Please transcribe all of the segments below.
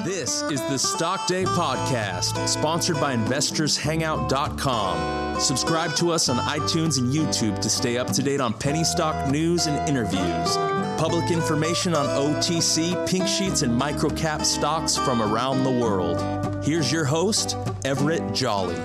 This is the Stock Day Podcast, sponsored by InvestorsHangout.com. Subscribe to us on iTunes and YouTube to stay up to date on penny stock news and interviews. Public information on OTC, pink sheets, and microcap stocks from around the world. Here's your host, Everett Jolly.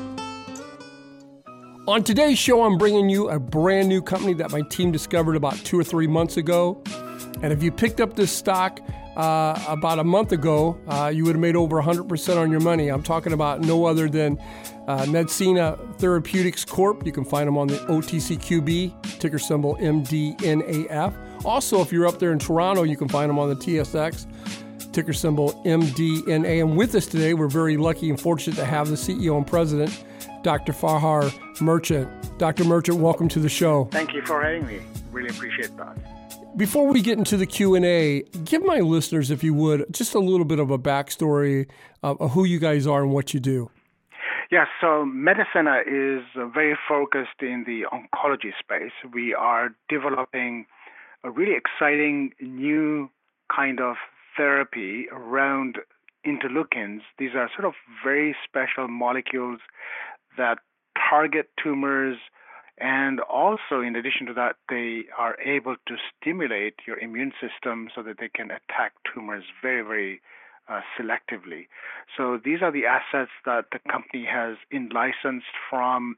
On today's show, I'm bringing you a brand new company that my team discovered about 2 or 3 months ago. And if you picked up this stock about a month ago, you would have made over 100% on your money. I'm talking about no other than Medsina Therapeutics Corp. You can find them on the OTCQB, ticker symbol MDNAF. Also, if you're up there in Toronto, you can find them on the TSX, ticker symbol MDNA. And with us today, we're very lucky and fortunate to have the CEO and President, Dr. Fahar Merchant. Dr. Merchant, welcome to the show. Thank you for having me. Really appreciate that. Before we get into the Q&A, give my listeners, if you would, just a little bit of a backstory of who you guys are and what you do. Yes, so Medsina is very focused in the oncology space. We are developing a really exciting new kind of therapy around interleukins. These are sort of very special molecules that target tumors, and also, in addition to that, they are able to stimulate your immune system so that they can attack tumors very, very selectively. So these are the assets that the company has in-licensed from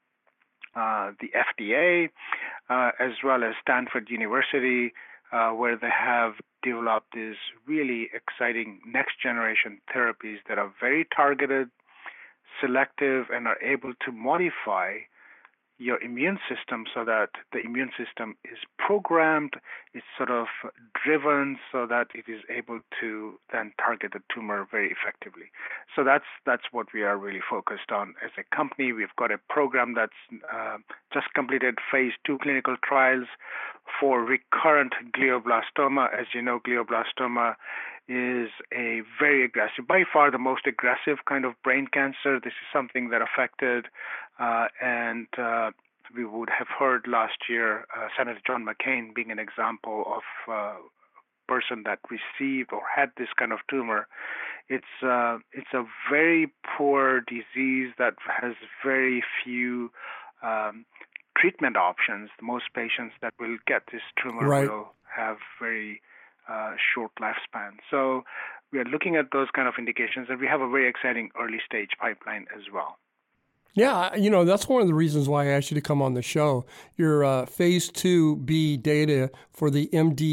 the FDA, as well as Stanford University, where they have developed these really exciting next-generation therapies that are very targeted, selective, and are able to modify your immune system so that the immune system is programmed, it's sort of driven so that it is able to then target the tumor very effectively. So that's what we are really focused on as a company. We've got a program that's just completed phase 2 clinical trials for recurrent glioblastoma. As you know, glioblastoma is a very aggressive, by far the most aggressive kind of brain cancer. This is something that affected, and we would have heard last year, Senator John McCain being an example of a person that received or had this kind of tumor. It's a very poor disease that has very few treatment options. Most patients that will get this tumor will have very short lifespan. So we are looking at those kind of indications, and we have a very exciting early stage pipeline as well. Yeah, that's one of the reasons why I asked you to come on the show. Your phase 2B data for the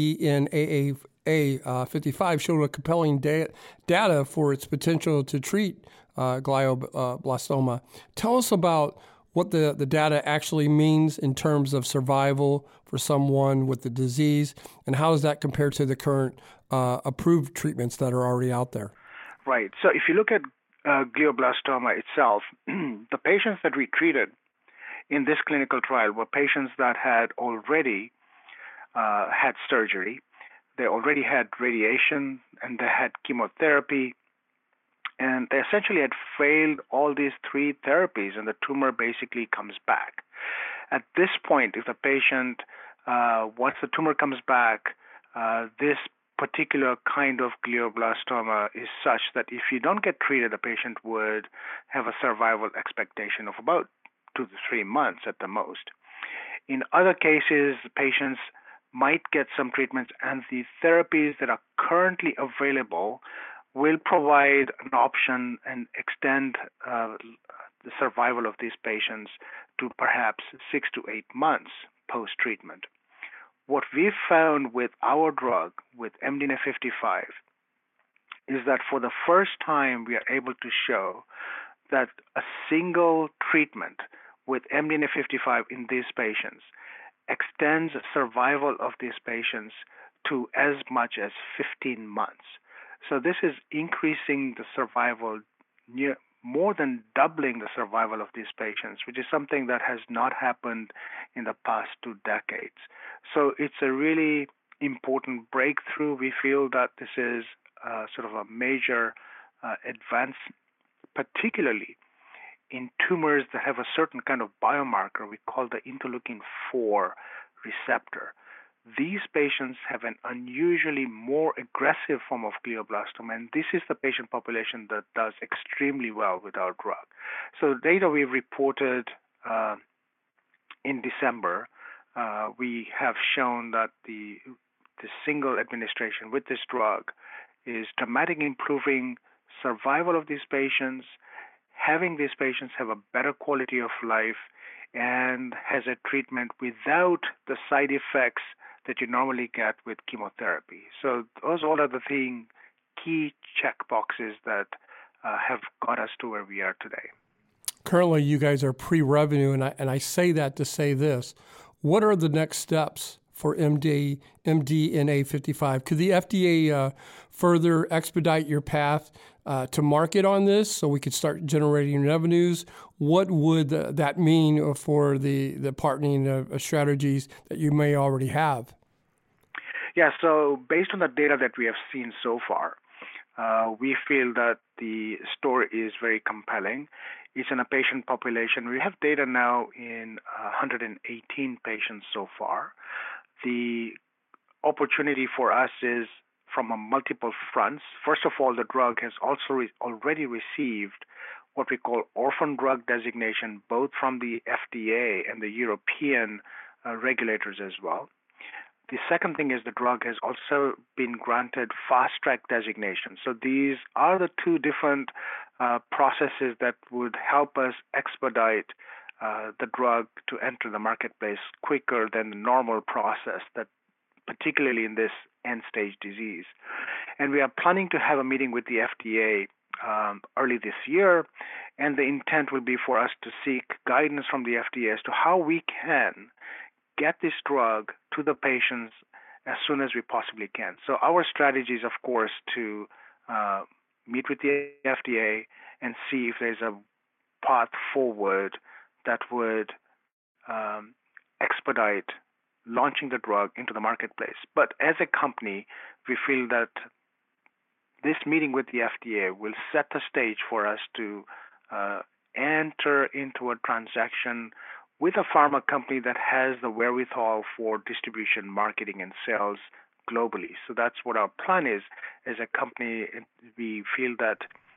MDNAA55 showed a compelling data for its potential to treat glioblastoma. Tell us about what the data actually means in terms of survival for someone with the disease, and how does that compare to the current approved treatments that are already out there? Right. So if you look at glioblastoma itself, the patients that we treated in this clinical trial were patients that had already had surgery, they already had radiation, and they had chemotherapy, and they essentially had failed all these 3 therapies, and the tumor basically comes back. At this point, if the patient, once the tumor comes back, this particular kind of glioblastoma is such that if you don't get treated, the patient would have a survival expectation of about 2 to 3 months at the most. In other cases, patients might get some treatments, and the therapies that are currently available will provide an option and extend the survival of these patients to perhaps 6 to 8 months post-treatment. What we've found with our drug, with MDNA55, is that for the first time we are able to show that a single treatment with MDNA55 in these patients extends the survival of these patients to as much as 15 months. So this is increasing the survival, more than doubling the survival of these patients, which is something that has not happened in the past 2 decades. So it's a really important breakthrough. We feel that this is sort of a major advance, particularly in tumors that have a certain kind of biomarker we call the interleukin-4 receptor. these patients have an unusually more aggressive form of glioblastoma, and this is the patient population that does extremely well with our drug. So the data we reported in December, we have shown that the single administration with this drug is dramatically improving survival of these patients, having these patients have a better quality of life, and has a treatment without the side effects that you normally get with chemotherapy. So those all are the key check boxes that have got us to where we are today. Currently, you guys are pre-revenue, and I say that to say this. What are the next steps for MDNA55? Could the FDA further expedite your path to market on this so we could start generating revenues? What would that mean for the partnering strategies that you may already have? Yeah, so based on the data that we have seen so far, we feel that the story is very compelling. It's in a patient population. We have data now in 118 patients so far. The opportunity for us is from a multiple fronts. First of all, the drug has also already received what we call orphan drug designation, both from the FDA and the European regulators as well. The second thing is the drug has also been granted fast track designation. So these are the two different processes that would help us expedite the drug to enter the marketplace quicker than the normal process, that particularly in this end-stage disease. And we are planning to have a meeting with the FDA early this year, and the intent will be for us to seek guidance from the FDA as to how we can get this drug to the patients as soon as we possibly can. So our strategy is, of course, to meet with the FDA and see if there's a path forward that would expedite launching the drug into the marketplace. But as a company, we feel that this meeting with the FDA will set the stage for us to enter into a transaction with a pharma company that has the wherewithal for distribution, marketing, and sales globally. So that's what our plan is. As a company, we feel that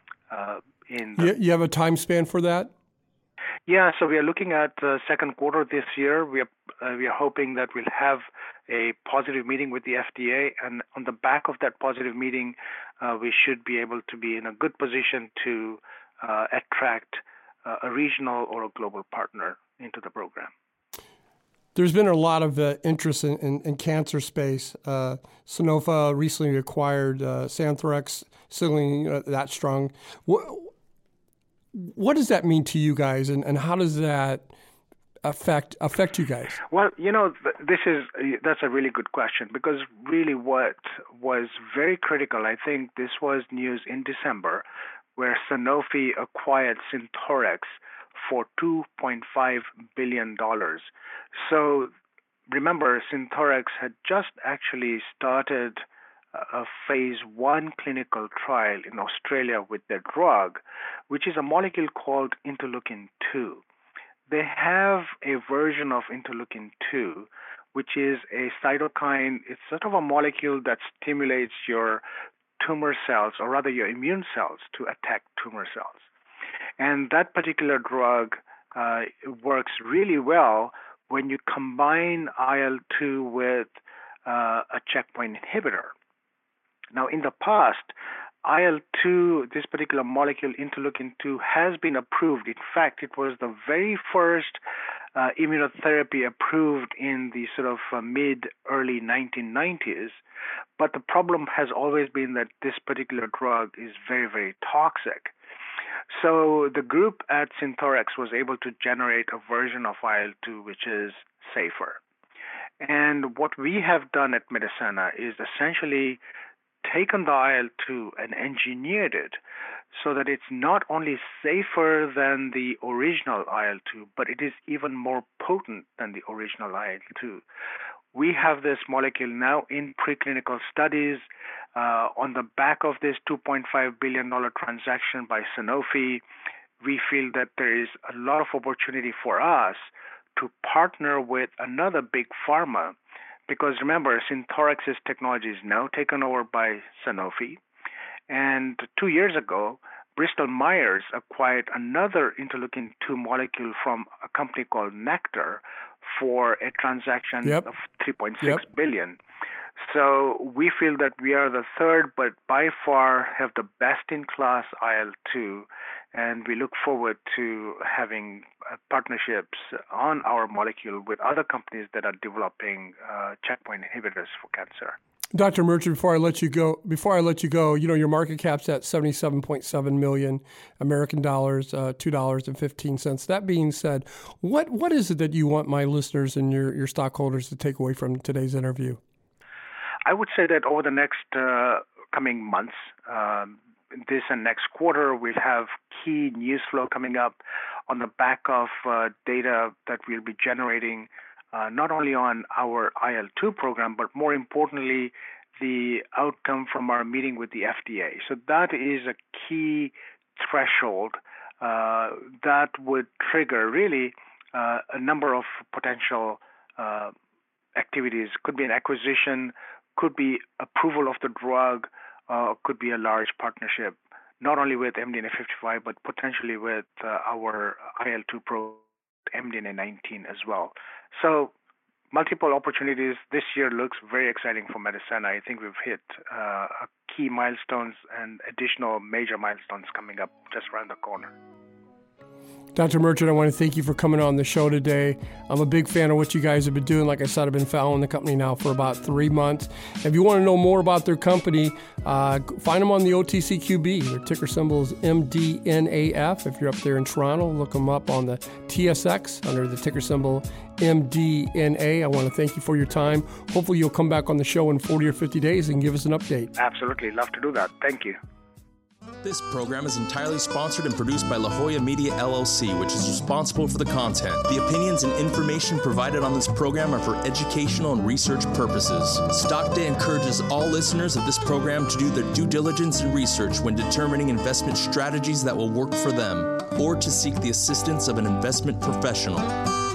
You have a time span for that? Yeah, so we are looking at the second quarter this year. We are hoping that we'll have a positive meeting with the FDA, and on the back of that positive meeting, we should be able to be in a good position to attract a regional or a global partner into the program. There's been a lot of interest in cancer space. Sanofi recently acquired Xanthorex, signaling that strong. What does that mean to you guys, and how does that affect you guys? Well, that's a really good question, because really what was very critical, I think this was news in December, where Sanofi acquired Xanthorex for $2.5 billion. So remember, Xanthorex had just actually started a phase 1 clinical trial in Australia with their drug, which is a molecule called interleukin-2. They have a version of interleukin-2, which is a cytokine. It's sort of a molecule that stimulates your tumor cells, or rather your immune cells, to attack tumor cells. And that particular drug works really well when you combine IL-2 with a checkpoint inhibitor. Now, in the past, IL-2, this particular molecule, interleukin-2, has been approved. In fact, it was the very first immunotherapy approved in the sort of mid-early 1990s. But the problem has always been that this particular drug is very, very toxic. So the group at Xanthorex was able to generate a version of IL-2 which is safer. And what we have done at Medicenna is essentially taken the IL-2 and engineered it so that it's not only safer than the original IL-2, but it is even more potent than the original IL-2. We have this molecule now in preclinical studies. On the back of this $2.5 billion transaction by Sanofi, we feel that there is a lot of opportunity for us to partner with another big pharma because remember, Synthorex's technology is now taken over by Sanofi. And 2 years ago, Bristol Myers acquired another interleukin-2 molecule from a company called Nektar for a transaction of $3.6 billion. So we feel that we are the third, but by far have the best-in-class IL-2, and we look forward to having partnerships on our molecule with other companies that are developing checkpoint inhibitors for cancer. Dr. Merchant, before I let you go, your market cap's at $77.7 million American dollars, $2.15. That being said, what is it that you want my listeners and your stockholders to take away from today's interview? I would say that over the next coming months, this and next quarter, we'll have key news flow coming up on the back of data that we'll be generating not only on our IL-2 program, but more importantly, the outcome from our meeting with the FDA. So that is a key threshold that would trigger really a number of potential activities. Could be an acquisition, could be approval of the drug, could be a large partnership, not only with MDNA55, but potentially with our IL-2 program, MDNA19 as well. So multiple opportunities. This year looks very exciting for Medicenna. I think we've hit key milestones and additional major milestones coming up just around the corner. Dr. Merchant, I want to thank you for coming on the show today. I'm a big fan of what you guys have been doing. Like I said, I've been following the company now for about 3 months. If you want to know more about their company, find them on the OTCQB. Their ticker symbol is MDNAF. If you're up there in Toronto, look them up on the TSX under the ticker symbol MDNA. I want to thank you for your time. Hopefully you'll come back on the show in 40 or 50 days and give us an update. Absolutely. Love to do that. Thank you. This program is entirely sponsored and produced by La Jolla Media LLC, which is responsible for the content. The opinions and information provided on this program are for educational and research purposes. Stockday encourages all listeners of this program to do their due diligence and research when determining investment strategies that will work for them, or to seek the assistance of an investment professional.